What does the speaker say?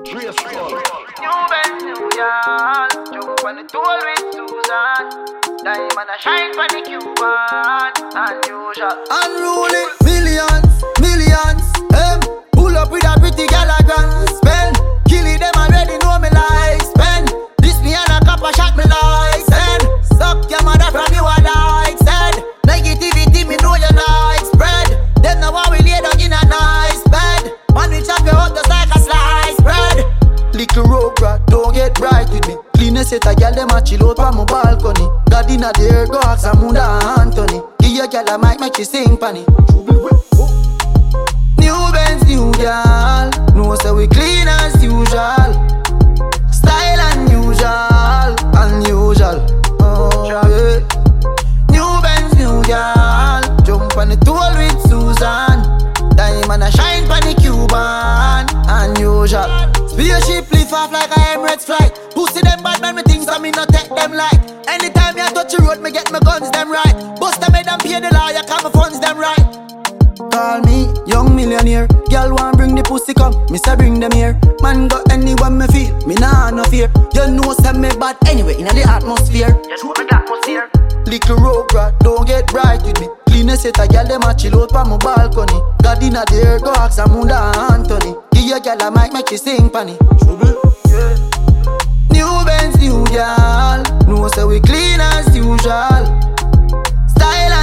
New Benz, New York. Jump on the toll with Susan. Diamond a shine for the Cuban. Unusual. Unruly. Millions. Pull up with a pretty gal a grand spend. Kill it, them already know me like spend. This me and a copper shot me like send. Suck your mother from you a like send. Negativity me know you like spread. Them know how we lay down in a nice bed. Man we chop your up just like a sliced bread. Little rope rat, don't get bright with me. Cleanest set a gal dem a chill out on my balcony. God inna the air, go ask Amunda Anthony. Give your gal a mic, make she sing panny. New Benz, new gal. No say we clean as usual. Style unusual. Oh yeah. New Benz, new gal. Jump on the toll with Susan. Diamond a shine pon the Cuban. Unusual. Spaceship lift off like a Emirates flight. Pussy them bad man, me things so me not take them light. Anytime me a touch the road, me get my guns them right. Bust them head and pay the lawyer, cause my funds them right. Call me young millionaire. Girl want bring the pussy come, me say bring them here. Man got anyone me feel, me nah no fear. You know say me bad anyway inna the atmosphere. You know me got most here. Little rope rat, don't get bright with me. Cleanest set a girl dem a chill out on my balcony. God inna the air, go ask Amunda Anthony. Give your girl a mic, make she sing panny. Yeah. New Benz, new girl. No say we clean as usual. Style